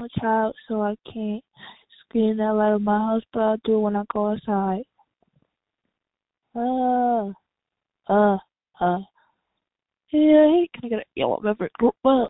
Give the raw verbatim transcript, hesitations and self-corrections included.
a child, so I can't scream that loud in my house, but I'll do it when I go outside. Uh, uh, uh. Yeah, can I get a yellow pepper?